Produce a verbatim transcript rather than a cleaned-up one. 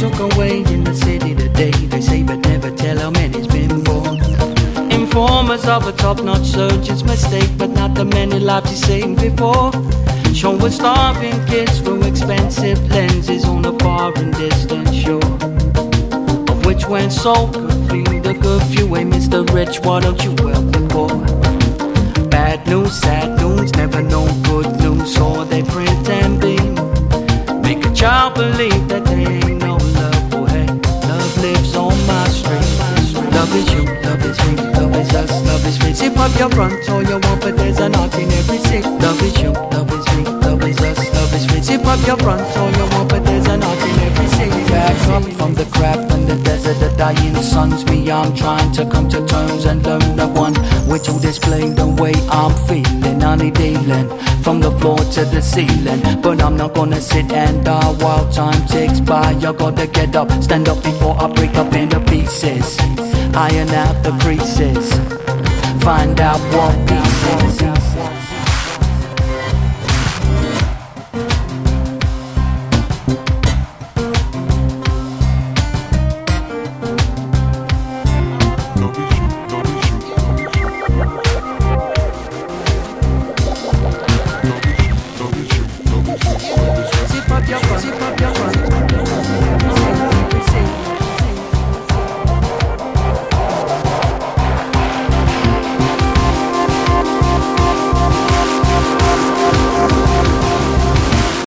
took away in the city today. They say but never tell how many's been born. Informers of a top-notch surgeon's mistake, but not the many lives he saved before. Showing starving kids through expensive lenses on a far and distant shore, of which went so could feel the curfew. Hey, Mister Rich, why don't you help the poor? Bad news, sad news, never know good news, so they print and beam. Make a child believe that they ain't no love. Oh hey, love lives on my street. Love is you, love is me, love is us, love is free. Zip up your front all you want, but there's an art in every seat. Love is you, love is me, love is us, love is free. Zip up your front all you want, but there's an art in every seat. Back up from the crap and the desert, the dying suns. Me, I'm trying to come to terms and learn the one which will display the way I'm feeling. Honey dealing from the floor to the ceiling, but I'm not gonna sit and die while time ticks by. You gotta get up, stand up before I break up into pieces. Iron out the creases, find out what pieces.